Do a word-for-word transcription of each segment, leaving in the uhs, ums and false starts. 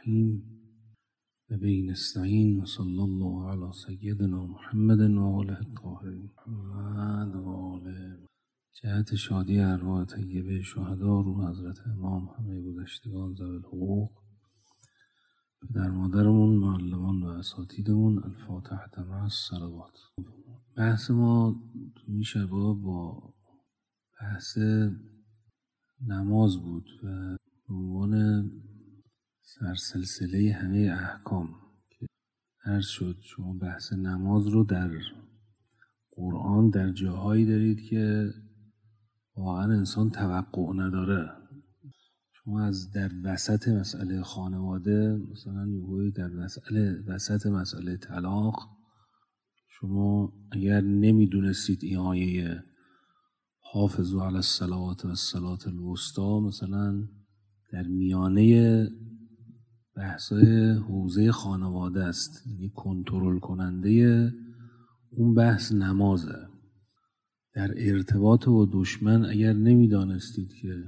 الرحیم و به نستعین و صلی الله علی سیدنا محمد و آله الطاهرین محمد و آله. جهت شادی ارواح طیبه شهدا روح حضرت امام، همه گذشتگان ذوی الحقوق، پدر مادرمون، معلمان و اساتیدمون، الفاتحه مع الصلوات. بحث ما تو این شبا با بحث نماز بود و به عنوان سرسلسله همه احکام که عرض شد. شما بحث نماز رو در قرآن در جاهایی دارید که واقعا انسان توقع نداره. شما از در وسط مسئله خانواده، مثلا یهویی در مسئله وسط مسئله طلاق، شما اگر نمیدونستید این آیه حافظوا علی الصلوات و الصلاة الوسطی مثلا در میانه بحثای حوزه خانواده است، یعنی کنترل کننده اون بحث نمازه. در ارتباط با دشمن اگر نمیدانستید که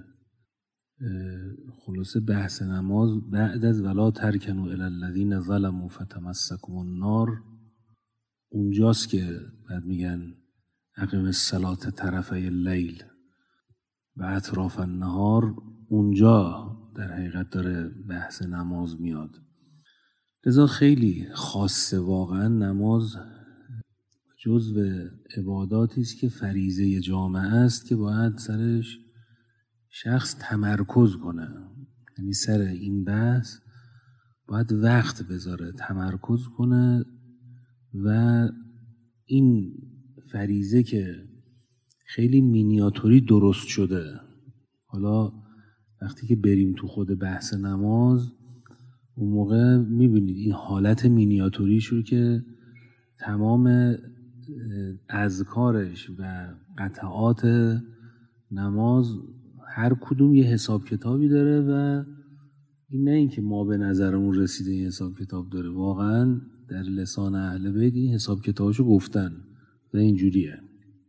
خلاصه بحث نماز بعد از ولا ترکنوا الی الذین ظلموا فتمسکم النار، اونجاست که بعد میگن اقیم الصلاة طرفی اللیل و اطراف النهار، اونجا در حقیقت داره بحث نماز میاد. لذا خیلی خاصه واقعا نماز جزو عباداتی است که فریضه جامعه است که باید سرش شخص تمرکز کنه، یعنی سر این بحث باید وقت بذاره، تمرکز کنه و این فریضه که خیلی مینیاتوری درست شده. حالا وقتی که بریم تو خود بحث نماز، اون موقع میبینید این حالت مینیاتوریش رو که تمام اذکارش و قطعات نماز هر کدوم یه حساب کتابی داره و این نه این که ما به نظرمون رسیده این حساب کتاب داره، واقعا در لسان اهل بیت این حساب کتابشو گفتن و اینجوریه.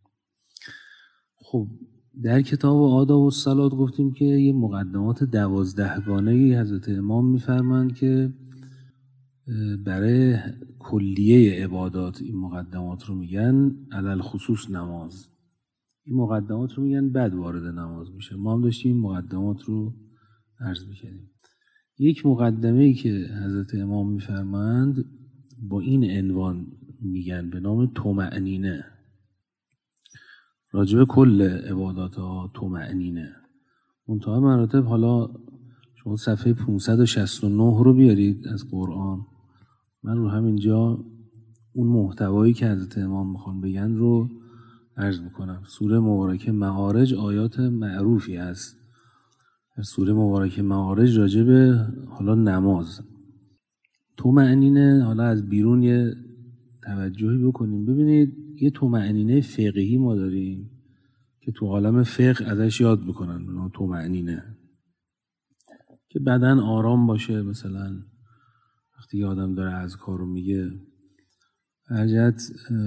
خب در کتاب آداب الصلات گفتیم که یه مقدمات دوازدهگانه‌ای حضرت امام میفرمایند که برای کلیه عبادات این مقدمات رو میگن، علل خصوص نماز. این مقدمات رو میگن بعد وارد نماز میشه. ما هم داشتیم این مقدمات رو عرض میکنیم. یک مقدمه‌ای که حضرت امام میفرمایند با این عنوان میگن به نام طمأنینه. راجب کل عبادات ها طمأنینه. منتها مراتب، حالا شما صفحه پانصد و شصت و نه رو بیارید از قرآن، من رو همینجا اون محتوایی که حضرت امام میخوان بگن رو عرض میکنم. سوره مبارکه معارج آیات معروفی هست. در سوره مبارکه معارج راجب حالا نماز طمأنینه، حالا از بیرون یه توجهی بکنیم. ببینید یه طمأنینه فقهی ما داریم که تو عالم فقه ازش یاد میکنن، اونا طمأنینه که بدن آرام باشه. مثلا وقتی یه آدم داره اذکار رو میگه، حاجت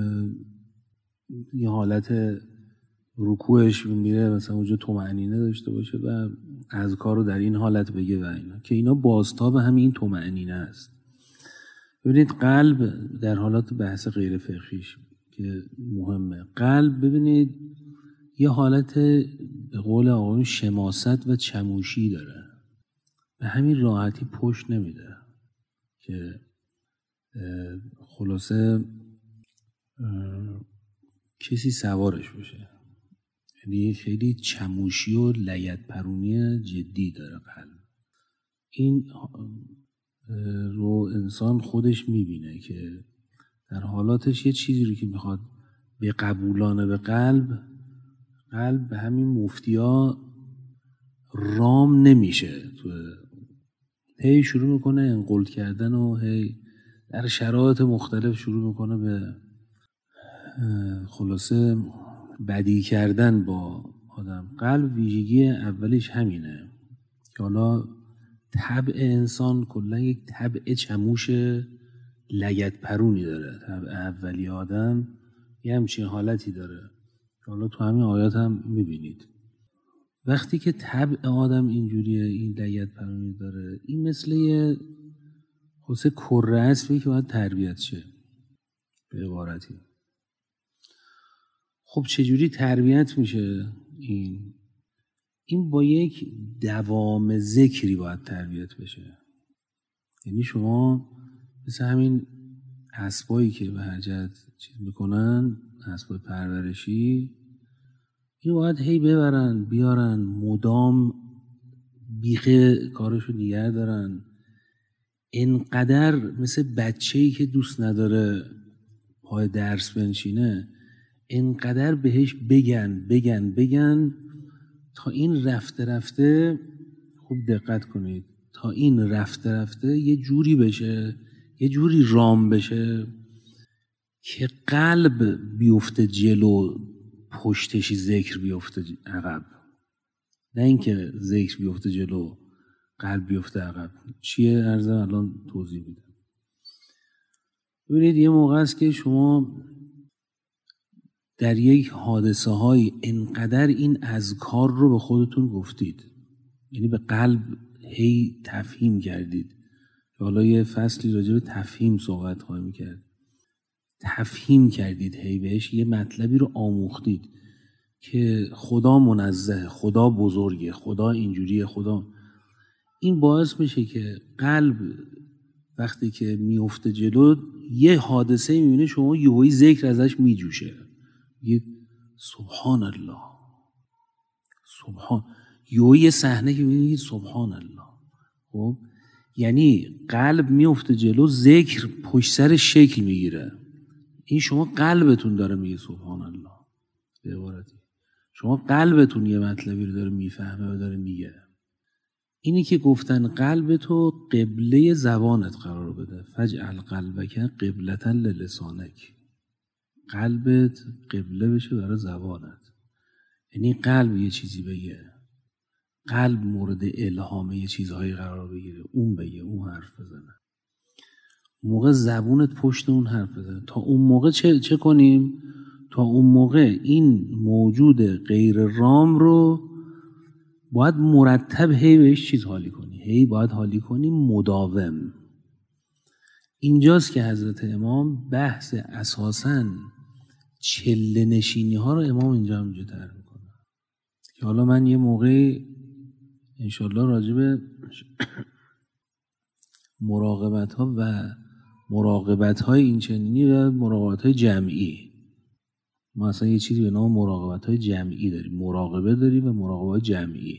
یه حالت رکوعش میره مثلا اونجا طمأنینه داشته باشه و اذکار رو در این حالت بگه و اینا، که اینا بازتاب همین طمأنینه است. ببینید قلب در حالات بحث غیر فقهیش که مهمه، قلب ببینید یه حالت به قول آقایون شماست و چموشی داره، به همین راحتی پشت نمیده که خلاصه کسی سوارش بشه. یعنی خیلی چموشی و لگد پرونی جدی داره قلب. این رو انسان خودش میبینه که در حالاتش یه چیزی رو که میخواد به قبولانه به قلب، قلب به همین مفتیا رام نمیشه. تو هی شروع میکنه انقلت کردن و هی در شرایط مختلف شروع میکنه به خلاصه بدی کردن با آدم. قلب ویژگی اولیش همینه که حالا طبع انسان کلا یک طبع چموش لگد پرونی داره. طبع اولی آدم یه همچین حالتی داره، حالا تو همین آیات هم میبینید. وقتی که طبع آدم اینجوریه، این لگد پرونی داره، این مثل یه واسه کره اسبی که باید تربیت شه به عبارتی. خب چجوری تربیت میشه این؟ این با یک دوام ذکری باید تربیت بشه. یعنی شما مثل همین اسبایی که به هر جهت چیز میکنن، اسبای پرورشی، اینو باید هی ببرن بیارن، مدام بیخه کارشو نگه دارن. اینقدر مثل بچه‌ای که دوست نداره پای درس بنشینه، اینقدر بهش بگن بگن بگن تا این رفته رفته، خوب دقت کنید، تا این رفته رفته یه جوری بشه، یه جوری رام بشه که قلب بیفته جلو، پشتشی ذکر بیفته عقب. نه اینکه ذکر بیفته جلو قلب بیفته عقب. چیه عرضم الان توضیح میدم. ببینید یه موقع است که شما در یک حادثه های انقدر این اذکار رو به خودتون گفتید، یعنی به قلب هی تفهیم کردید. حالا یه فصلی راجع به تفهیم صحبت خواهیم کرد. تفهیم کردید، هی بهش یه مطلبی رو آموختید که خدا منزه، خدا بزرگه، خدا اینجوریه، خدا. این باعث میشه که قلب وقتی که میفته جلو یه حادثه میبینه، شما یهویی ذکر ازش میجوشه، میگید سبحان الله، سبحان، یهویی صحنه که میبینید سبحان الله. خب یعنی قلب میفته جلو، ذکر پشت سر شکل میگیره. این شما قلبتون داره میگه سبحان الله. به عبارتی شما قلبتون یه مطلبی رو داره میفهمه و داره میگه. اینی که گفتن قلبتو قبله زبانت قرار بده، فجعل قلبک قبلة للسانک. قلبت قبله بشه برای زبانت، یعنی قلب یه چیزی بگه، قلب مورد الهام یه چیزهایی قرار بگیره، اون بگه، اون حرف بزنه، موقع زبونت پشت اون حرف بزنه. تا اون موقع چه, چه کنیم؟ تا اون موقع این موجود غیر رام رو باید مرتب هی بهش چیز حالی کنی، هی باید حالی کنی، مداوم. اینجاست که حضرت امام بحث اساساً چله نشینی ها رو امام اینجا همینجا تر میکنه که حالا من یه موقع انشالله راجع به مراقبت ها و مراقبت های این چنینی و مراقبت های جمعی، ما اصلا یه چیزی به نام مراقبت های جمعی داریم، مراقبه داریم و مراقبه جمعی.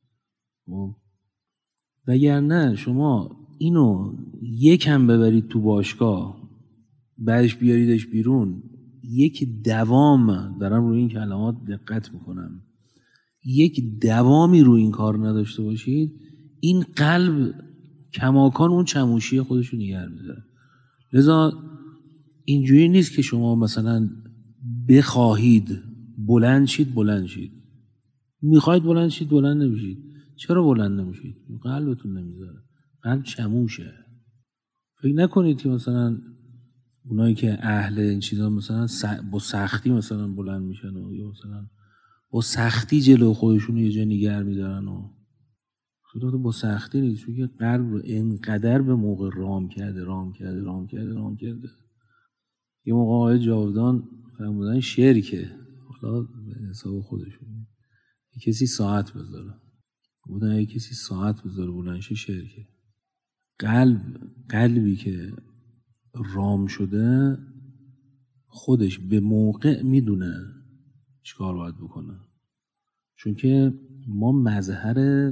وگرنه شما اینو یکم ببرید تو باشگاه، بعدش بیاریدش بیرون، یک دوام، دارم روی این کلمات دقت میکنم، یک دوامی روی این کار نداشته باشید، این قلب کماکان اون چموشی خودشو نگه می‌داره. لذا اینجوری نیست که شما مثلا بخواهید بلند شید بلند شید، میخواید بلند شید بلند نمیشید. چرا بلند نمیشید؟ قلبتون نمیذاره، قلب چموشه. فکر نکنید که مثلا اونایی که اهل این چیزا مثلا با سختی مثلا بلند میشن و یا مثلا با سختی جلو خودشون یه جا نگه میدارن و خدا با سختی نیست، چون که قلب رو اینقدر به موقع رام کرده رام کرده رام کرده رام کرده. یه موقع آقای جاودان فرمودن شعر که حالا به حساب خودشون کسی ساعت بذاره، بودن یه کسی ساعت بذاره بلنشه شعر که قلب قلبی که رام شده خودش به موقع میدونه چیکار باید بکنه، چون که ما مظهر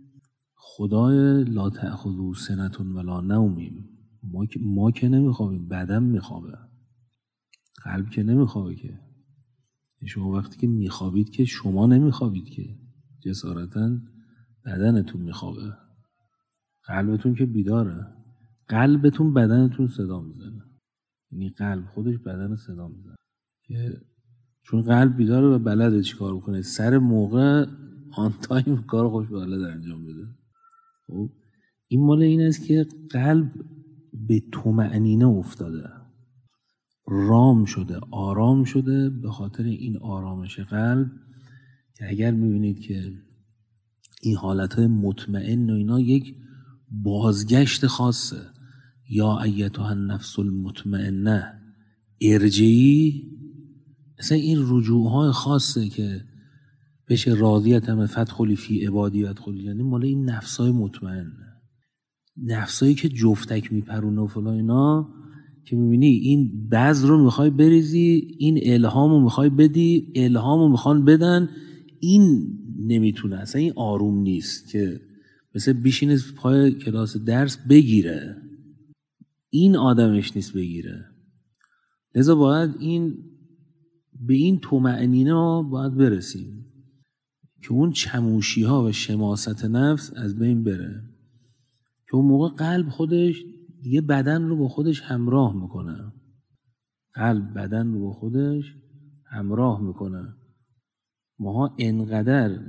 خدای لا تأخذوا سنة ولا نومیم. ما که ما که نمیخوابیم، بدن میخوابه، قلب که نمیخوابه. که شما وقتی که میخوابید که شما نمیخوابید، که جسارتاً بدنتون میخوابه، قلبتون که بیداره. قلبتون بدنتون صدا میزنه، یعنی قلب خودش بدن صدا میزنه، که چون قلب بیداره و بلده چی کار بکنه، سر موقع آن تایم کار خوش بلد انجام بده. خب این مال این است که قلب به طمأنینه افتاده، رام شده، آرام شده. به خاطر این آرامش قلب که اگر میبینید که این حالتهای مطمئن و اینا یک بازگشت خاصه، یا ایتها النفس المطمئنه ارجعی، اصلا این رجوع های خاصه که بشه راضیت هم فدخلی فی عبادی ادخلی جنتی، مال این نفسای مطمئنه، نفسایی که جفتک میپرونه و فلان اینا، که میبینی این بذر رو میخوای بریزی، این الهامو میخوای بدی، الهامو میخوان بدن، این نمیتونه، اصلا این آروم نیست که مثل بیشینه پای کلاس درس بگیره، این آدمش نیست بگیره. لذا باید این به این طمأنینه ها باید برسیم که اون چموشی ها و شماست نفس از بین بره، که اون موقع قلب خودش دیگه بدن رو با خودش همراه میکنه، قلب بدن رو با خودش همراه میکنه. ماها انقدر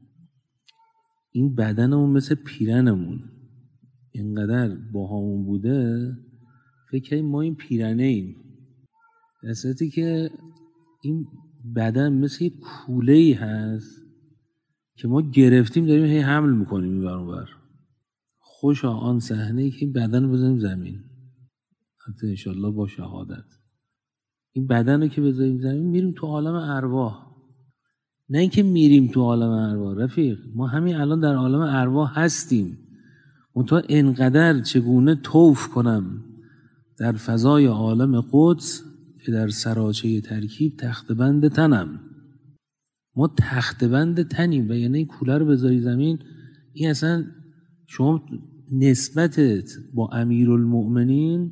این بدنمون مثل پیرنمون اینقدر باهامون بوده، فکر کنیم ما این پیرنه ایم، در صورتی که این بدن مثل یک کوله‌ای هست که ما گرفتیم داریم هی حمل میکنیم این ور اون ور. خوشا آن صحنه‌ای که این بدن رو بذاریم زمین، حتی انشالله با شهادت این بدن رو که بذاریم زمین میریم تو عالم ارواح. نه اینکه میریم تو عالم ارواح رفیق، ما همین الان در عالم ارواح هستیم، منتها انقدر چگونه طوف کنم در فضای عالم قدس که در سراچه ترکیب تخت بند تنم. ما تخت بند تنیم و یعنی کوله رو بذاری زمین، این اصلا شما نسبتت با امیرالمؤمنین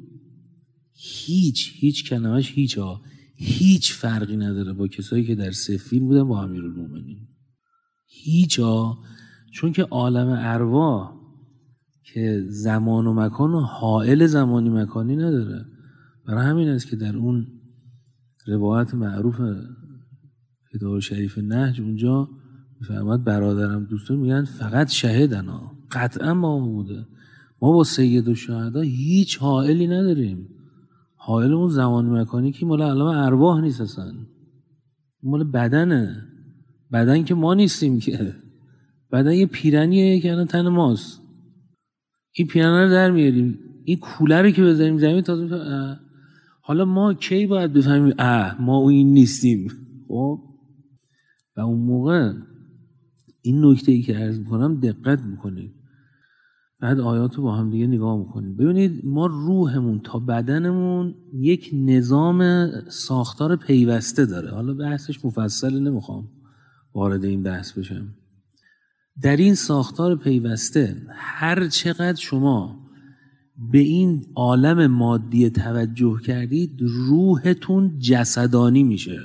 هیچ هیچ کلمش هیچ ها هیچ فرقی نداره با کسایی که در صفین بودن با امیرالمؤمنین، هیچ ها. چون که عالم ارواح که زمان و مکان و حائل زمانی مکانی نداره، برای همین است که در اون روایت معروف کتاب شریف نهج اونجا میفرماد برادرم دوستان میگن فقط شهدنا، قطعا ما بوده، ما با سید الشهدا هیچ حائلی نداریم، حائل اون زمان مکانی که مال علم ارواح نیست، اصلا مال بدنه، بدن که ما نیستیم که، بدن یه پیرنیه که الان تن ماست، این پیرنه رو در میاریم، این کوله رو که بذاریم زمین تازه. حالا ما کی باید بفهمیم اه ما اون این نیستیم؟ خب و اون موقع این نکته ای که عرض میکنم دقت میکنید، بعد آیات رو با هم دیگه نگاه میکنید. ببینید ما روحمون تا بدنمون یک نظام ساختار پیوسته داره، حالا بحثش مفصل نمیخوام وارد این بحث بشم. در این ساختار پیوسته هر چقدر شما به این عالم مادی توجه کردید روحتون جسدانی میشه،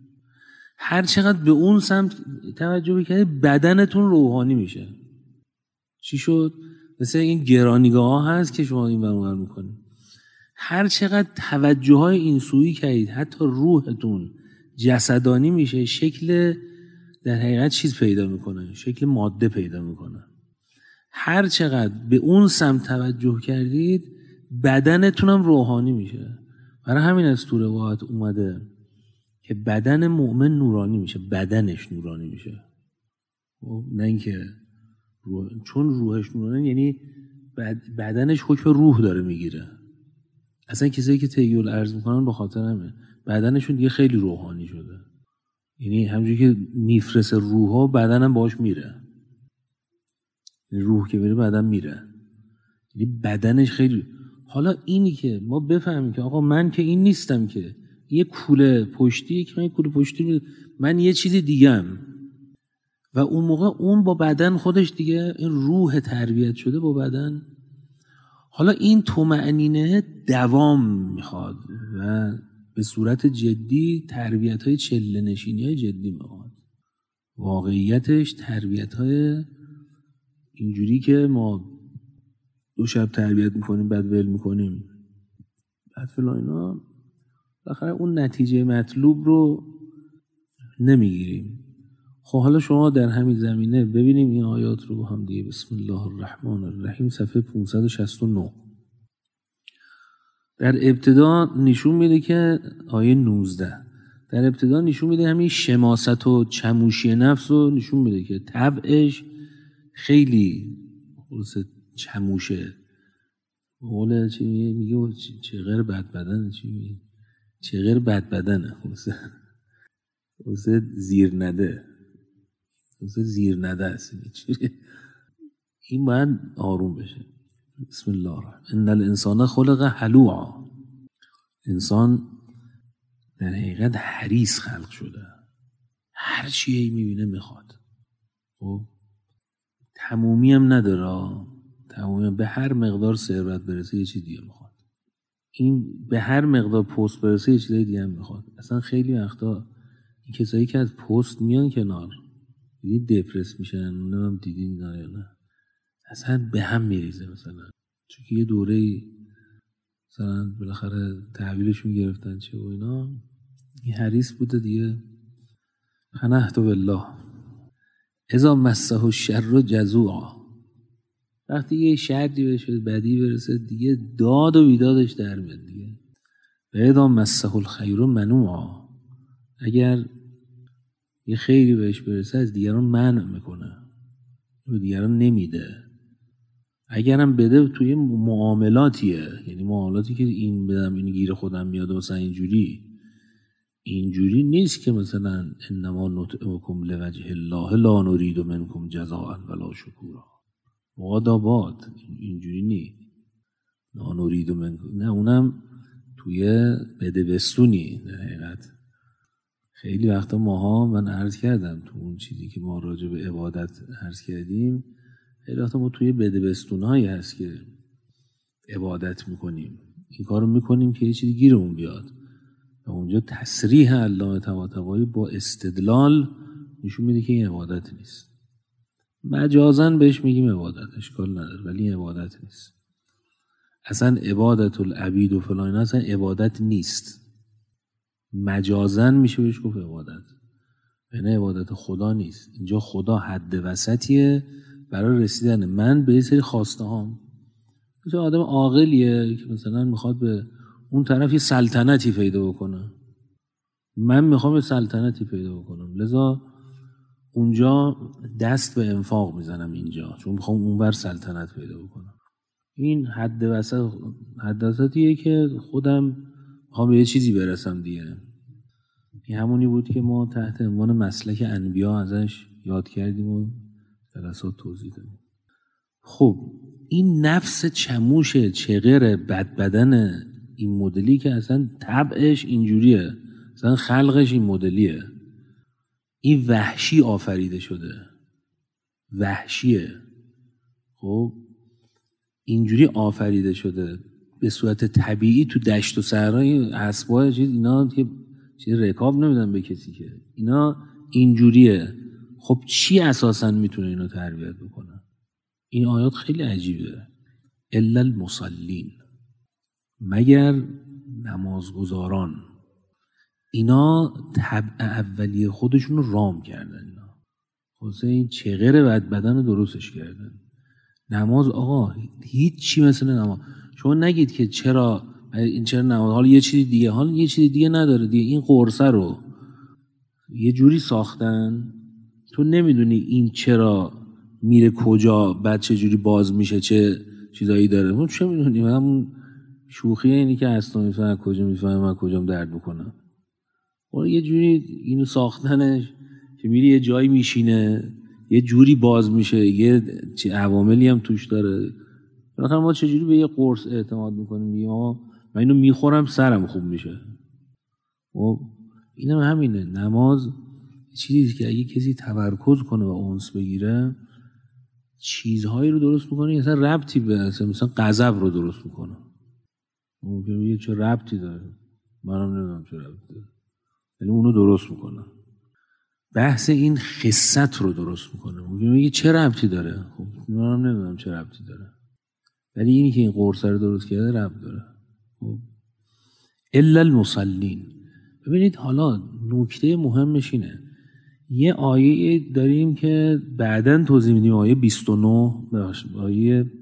هر چقدر به اون سمت توجه کردید بدنتون روحانی میشه. چی شد؟ مثل این گرانیگاه ها هست که شما این برابر میکنید، هر چقدر توجه های این سویی کردید حتی روحتون جسدانی میشه، شکل در حقیقت چیز پیدا میکنه، شکل ماده پیدا میکنه. هر چقدر به اون سمت توجه کردید بدنتون هم روحانی میشه. برای همین از تو روایت اومده که بدن مؤمن نورانی میشه، بدنش نورانی میشه، نه اینکه روح. چون روحش نورانی یعنی بدنش حکم روح داره میگیره. اصلا کسایی که تیول عرض میکنن به خاطر همه بدنشون دیگه خیلی روحانی شده، یعنی همونجوری که میفرسه روحا بدنم باش میره، روح که بره بدن میره، یعنی بدنش خیلی. حالا اینی که ما بفهمیم که آقا من که این نیستم، که یه کوله پشتی که من یه کوله پشتی من یه چیزی دیگم، و اون موقع اون با بدن خودش دیگه این روح تربیت شده با بدن. حالا این طمأنینه دوام میخواد و به صورت جدی تربیت های چله نشینی های جدی میخواد، واقعیتش تربیت های اینجوری که ما دو شب تربیت میکنیم بعد ول میکنیم بعد فلان اینا، بالاخره اون نتیجه مطلوب رو نمیگیریم. خب حالا شما در همین زمینه ببینیم این آیات رو با هم دیگه. بسم الله الرحمن الرحیم صفحه پانصد و شصت و نه. در ابتدا نشون میده که آیه نوزده در ابتدا نشون میده همین شماست و چموشی نفس رو نشون میده که طبعش خیلی خلاص چموشه، قول چی میگه میگه چغر بد بدنه چی میگه چغر بد بدنه واسه زیر نده واسه زیر نده است این باید آروم بشه. بسم الله الرحمن ان الانسان خلق هلوعا. انسان در حقیقت حریص خلق شده، هر چیزی میبینه میخواد. خب تمومی هم نداره، تمومی به هر مقدار ثروت برسه یه چیز دیگه میخواد، این به هر مقدار پست برسه یه چیز دیگه هم میخواد. اصلا خیلی وقتا این کسایی که از پست میان کنار دیدی دپرس میشن، اونم دیدین یا نه، اصلا به هم میریزه. مثلا چون که یه دوره مثلا بالاخره تحویلشون گرفتن چه و اینا، این حریص بوده دیگه. پنهت بالله اذا مسه الشر جزوعا. وقتی یه شردی بهش بدی برسه دیگه داد و بیدادش در میاد دیگه. و اذا مسه الخیر منوعا. اگر یه خیری بهش برسه از دیگران منع میکنه و دیگران نمیده. اگرم بده توی معاملاتیه، یعنی معاملاتی که این بدم این گیر خودم میاد مثلا اینجوری اینجوری نیست که مثلا انما نطعمکم لوجه الله لا نرید منکم جزاء ولا شکورا. باد اینجوری نیست لا نرید منکم، نه اونم توی بدبستونی. در حقیقت خیلی وقتا ماها، من عرض کردم تو اون چیزی که ما راجع به عبادت عرض کردیم، خیلی وقتا ما توی بدبستونهایی هست که عبادت میکنیم، این کارو میکنیم که یه چیزی گیرمون بیاد و اونجا تصریح الله طباطبایی با استدلال نشون میده که این عبادت نیست. مجازن بهش میگیم عبادت، اشکال نداره، ولی این عبادت نیست. اصلا عبادت العبید و فلان اصلا عبادت نیست، مجازن میشه بهش گفت عبادت، یعنی عبادت خدا نیست. اینجا خدا حد وسطیه برای رسیدن من به یه سری خواسته هام. مثل آدم عاقلیه که مثلا میخواد به اون طرف یه سلطنتی پیدا بکنه، من میخوام یه سلطنتی پیدا بکنم، لذا اونجا دست به انفاق میزنم اینجا، چون میخوام اونور سلطنت پیدا بکنم. این حد وسط حد وسطیه که خودم میخوام به یه چیزی برسم دیگه. این همونی بود که ما تحت عنوان مسلک انبیا ازش یاد کردیم و جلسات توضیح دادیم. خب این نفس چموش چغر بد بدن این مدلی که اصلا طبعش اینجوریه، اصلا خلقش این مدلیه، این وحشی آفریده شده، وحشیه. خب اینجوری آفریده شده به صورت طبیعی تو دشت و صحرای اسبای چیز اینا که چیز رکاب نمیدن به کسی، که اینا اینجوریه. خب چی اساساً میتونه اینو تربیت بکنه؟ این آیات خیلی عجیبه. الا المصلین، مگر نمازگزاران. اینا طبع اولیه خودشون رو رام کردن، اینا خلاصه این چغر بد بدن رو درستش کردن. نماز آقا هیچ چی مثل نماز. شما نگید که چرا این چرا نماز، حالا یه چیزی دیگه، حالا یه چیزی دیگه نداره دیگه. این قرصه رو یه جوری ساختن تو نمیدونی این چرا میره کجا، بعد چه جوری باز میشه، چه چیزایی داره. ما چه میدونیم؟ همون شوخیه اینی که اصلا میفهمه کجا میفهمه من کجام درد میکنه. حالا یه جوری اینو ساختنش که میری یه جایی میشینه یه جوری باز میشه، یه چه عواملی هم توش داره. بالاخره ما چجوری به یه قرص اعتماد میکنیم؟ میگیم آقا من اینو میخورم سرم خوب میشه. و اینم همینه. نماز چیزی که اگه کسی تمرکز کنه و اونس بگیره چیزهایی رو درست میکنه، مثلا ربطی به مثلا غضب رو درست میکنه. ممکنه بگه چه ربطی داره، منم نمیدونم چه ربطی داره، ولی اونو درست میکنه. بحث این خصت رو درست میکنه، ممکنه بگه چه ربطی داره، خب منم نمیدونم چه ربطی داره، ولی اینی که این قرصه رو درست کرده ربط داره. خب الا المصلین. ببینید حالا نکته مهمش اینه، یه آیه داریم که بعداً توضیح میدیم، آیه بیست و نه، آیه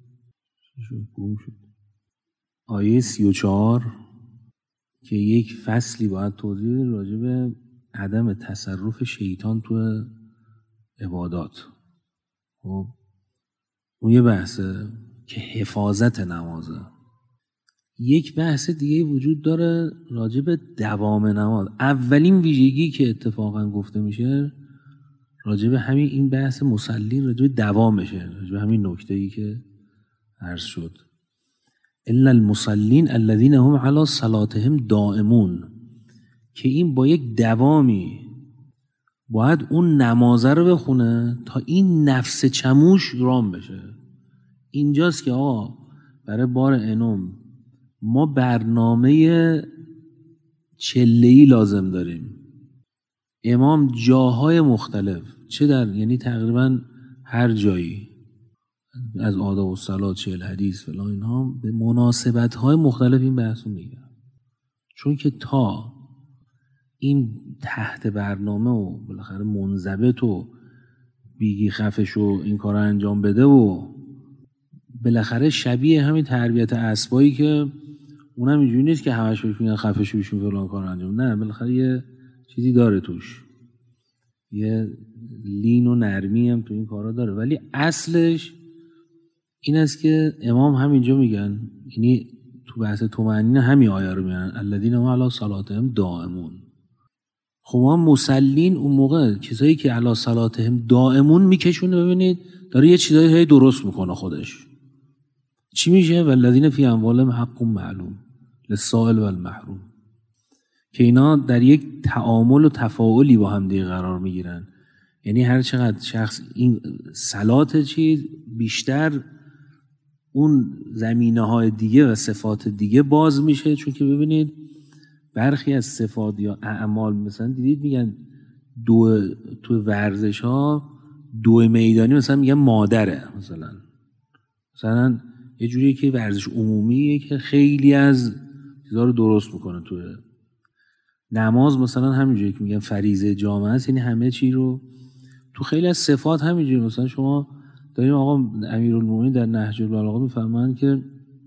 گم شد، آیه سی و چهار، که یک فصلی باید توضیح راجع به عدم تصرف شیطان تو عبادات. خب اون یه بحثه. که حفاظت نمازه. یک بحث دیگه وجود داره راجع به دوام نماز. اولین ویژگی که اتفاقا گفته میشه راجع به همین این بحث مصلین، راجع به دوامشه، راجع به همین نکته‌ای که عرض شد. الا المصلین الذین هم علی صلاتهم دائمون، که این با یک دوامی باید اون نمازه رو بخونه تا این نفس چموش رام بشه. اینجاست که آقا برای بار انم ما برنامه چله‌ای لازم داریم. امام جاهای مختلف، چه در یعنی تقریبا هر جایی از آداب و صلات، چهل حدیث فلان اینها، به مناسبت‌های مختلف این بحثو میگن. چون که تا این تحت برنامه و بالاخره منضبط و بیگی خفش و این کار رو انجام بده و بالاخره شبیه همین تربیت اسبایی که اونم اینجوری نیست که همش بهش میگن خفش و بشین فلان کار انجام، نه، بالاخره یه چیزی داره توش، یه لین و نرمی هم تو این کارا داره، ولی اصلش این است که امام همینجا میگن، یعنی تو بحث طمأنینه همین آیه رو میگن الذین هم علی صلاتهم دائمون. خب ما مسلین اون موقع کسایی که علی صلاتهم دائمون میکشونه، ببینید داره یه چیزایی هی درست میکنه خودش. چی میشه؟ والذین فی اموالهم حق معلوم للسائل والمحروم، که اینا در یک تعامل و تفاعلی با هم دیگه قرار میگیرن. یعنی هر چقدر شخص این صلات چیز بیشتر اون زمینه‌های دیگه و صفات دیگه باز میشه. چون که ببینید برخی از صفات یا اعمال مثلا دیدید میگن دو تو ورزش ها دو میدانی مثلا میگن مادره، مثلا مثلا یه جوریه که ورزش عمومیه که خیلی از چیزا رو درست میکنه. تو نماز مثلا همینجوری که میگن فریضه جامعه است، یعنی همه چی رو تو خیلی از صفات همینجوری. مثلا شما داریم آقا امیرالمومنین در نهج البلاغه میفرمایند که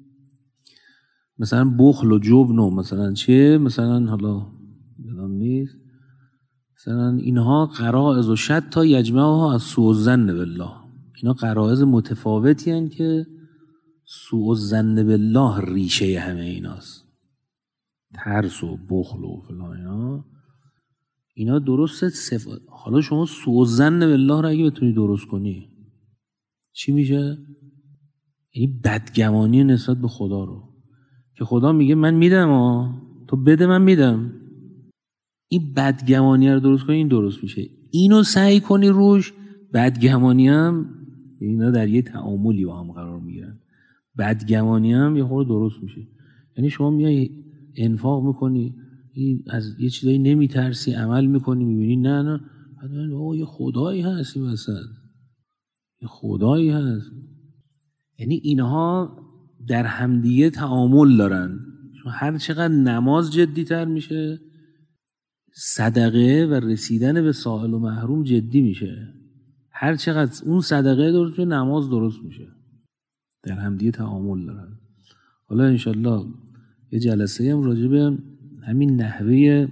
مثلا بخل و جبن و مثلا چه مثلا حالا یادم نیست، مثلا اینها قرائز و شتا یجمعها از سوء الظن بالله، اینا قرائز متفاوتی هستند که سوء الظن بالله ریشه همه ایناست. ترس و بخل و فلان اینا اینا درسته صفات. حالا شما سوء الظن بالله رو اگه بتونی درست کنی چی میشه؟ یعنی بدگمانی نسبت به خدا رو، که خدا میگه من میدم ها تو بده من میدم. این بدگمانی رو درست کنی، این درست میشه. اینو سعی کنی روش، بدگمانی هم اینا در یه تعاملی با هم قرار میگیرن. بدگمانی هم یه خورده درست میشه. یعنی شما میای انفاق میکنی، از یه چیزایی نمیترسی، عمل میکنی، میبینی نه نه اوه یه خدایی هست این وسط، یه خدایی هست. یعنی اینها در همدیگه تعامل دارن. چون هر چقدر نماز جدی تر میشه، صدقه و رسیدن به سائل و محروم جدی میشه. هر چقدر اون صدقه درست میشه، نماز درست میشه. در همدیگه تعامل دارن. حالا انشالله یه جلسه هم راجع به همین نحوه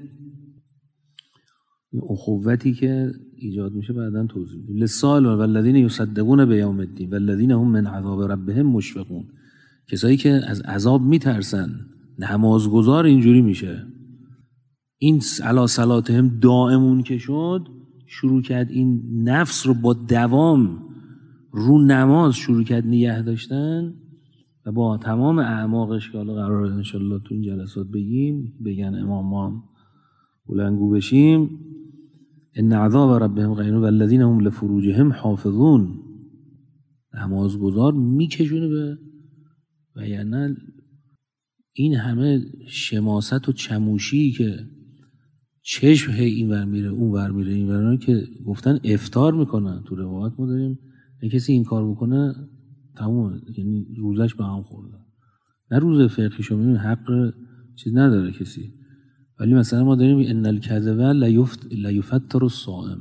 اخوتی که ایجاد میشه بعداً توضیح میدیم. للسائل والذین یصدقون بیوم الدین والذین هم من عذاب ربهم مشفقون، کسایی که از عذاب میترسن، نمازگزار اینجوری میشه. این علی صلاتهم دائمون که شد، شروع کرد این نفس رو با دوام رو نماز شروع کرد نگه داشتن و با تمام اعماقش که حالا قراره انشالله تو این جلسات بگیم، بگن امام ما بلنگو بشیم. ان عذاب ربهم غیر والذین هم لفروجهم حافظون، نمازگزار میکشونه به و یعنی این همه شماست و چموشی که چشم هی این ور میره اون ور میره این ور که گفتن افطار میکنن. تو روایت ما داریم کسی این کار بکنه تمام، یعنی روزش به هم خورده. نه روز فقهیشو میبینیم حق چیز نداره کسی، ولی مثلا ما داریم ان الکذب لا یفطر الصائم،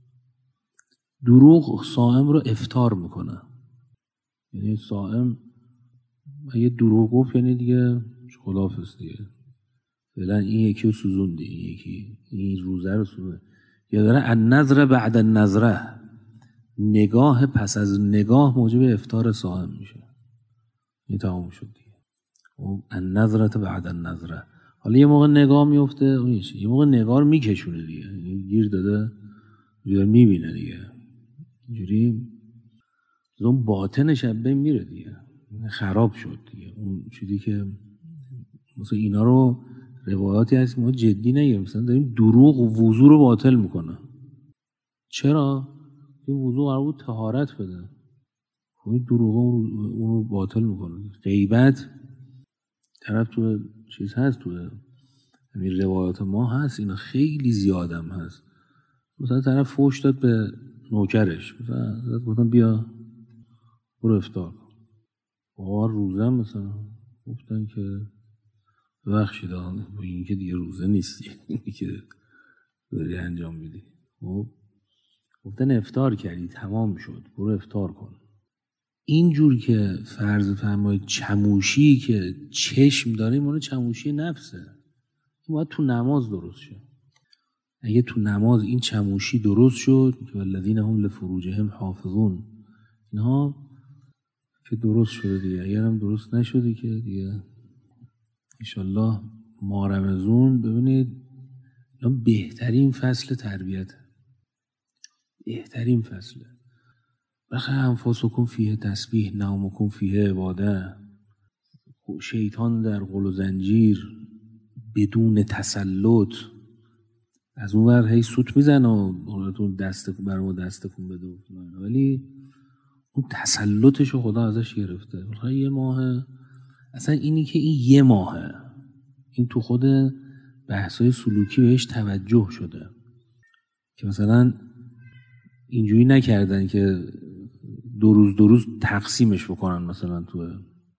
دروغ صائم رو افطار میکنه. یعنی صائم اگه دروغ گفت یعنی دیگه خداحافظ دیگه، فعلا این یکی رو سوزوندی، این یکی این روزه رو سوزونده. یا داره النظر بعد النظره، نگاه پس از نگاه موجب افطار صائم میشه. این تمام شد دیگه. و النظرة بعد النظره. حالا یه موقع نگاه میفته یه موقع نگاه رو میکشونه دیگه، گیر داده دیگه میبینه دیگه، اینجوری اون باطنش از بین میره دیگه، خراب شد دیگه. اون چیزی که مثلا اینا رو روایاتی هست ما جدی نگیریم، مثلا داریم دروغ و وضو رو باطل میکنه. چرا؟ این وضو قرار بود طهارت بده، این دروغ اون رو باطل میکنه. غیبت طرف تو چیز هست، تو همین روایات ما هست، اینا خیلی زیادم هست. مثلا طرف فوش داد به نوکرش، مثلا گفتن بیا برو افطار کن، با روزه مثلا گفتن که ببخشید با این که دیگه روزه نیستی اینی که داری انجام میدی، خب گفتن افطار کردی تمام شد برو افطار کن. اینجور که فرض فرمایید چموشی که چشم داره اون چموشی نفسه، این باید تو نماز درست شد. اگه تو نماز این چموشی درست شد که والذین هم لفروجهم حافظون، اینها که درست شده دیگه. اگر هم درست نشده که دیگه انشالله ماه رمضان ببینید بهترین فصل تربیت، بهترین فصله. بخیر انفاسکم فیه تسبیح نومکم فیه عباده. شیطان در غل و زنجیر بدون تسلط از اون ور هی سوت میزنه و دست برامو دستکون بده، ولی اون تسلطش رو خدا ازش گرفته. یه ماه اصلا اینی که این یه ماهه، این تو خود بحثای سلوکی بهش توجه شده که مثلا اینجوری نکردن که دو روز دو روز تقسیمش بکنن، مثلا تو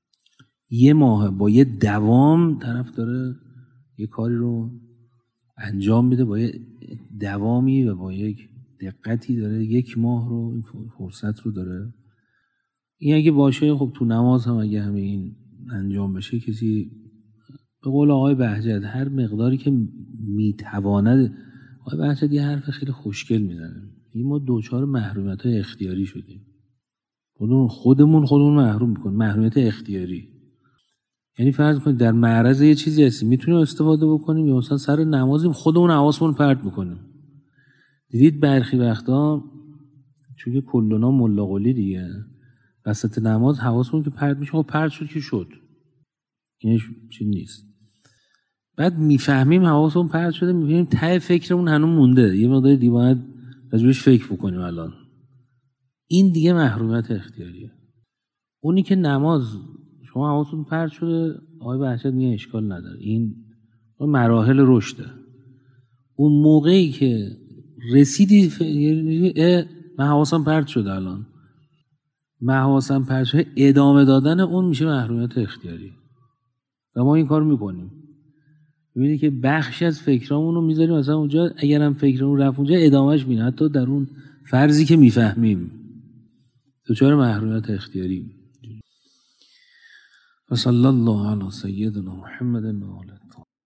یه ماه با یه دوام طرف داره یه کاری رو انجام میده، با یه دوامی و با یک دقتی داره یک ماه رو این فرصت رو داره. این اگه باشه خب تو نماز هم اگه همه این انجام بشه، کسی به قول آقای بهجت هر مقداری که میتواند، آقای بهجت یه حرف خیلی خوشگل میزنه، این ما دوچار محرومیت های اختیاری شدیم، خودمون خودمون خودمون محروم میکنیم. محرومیت اختیاری یعنی فرض کنید در معرض یه چیزی هستیم میتونیم استفاده بکنیم، یا مثلا سر نمازیم خودمون حواسمون پرت میکنیم. دیدید برخی وقتا چون که کلنا ملا قلی دیگه، وسط نماز حواسمون که پرت میشه، خب پرت شد که شد، اینش چیز نیست. بعد میفهمیم حواسمون پرت شده، میبینیم ته فکرمون هنوز مونده، یه مقدار دیگه باید راجبش فکر بکنیم الان. این دیگه محرومیت اختیاریه. اونی که نماز شما حواستون پرت شده، آقای بهجت میگه اشکال نداره، این مراحل رشده. اون موقعی که رسیدی ف... من حواسم پرت شده، الان من حواسم پرت شده، ادامه دادن اون میشه محرومیت اختیاری و ما این کار میکنیم. میبینی که بخشی از فکرامون رو میذاریم مثلا اونجا، اگرم فکرمون رفت اونجا ادامهش میده، حتی در اون فرضی که میفهمیم دوچار محرومیت اختیاری. و صلی الله علی سیدنا محمد و آله.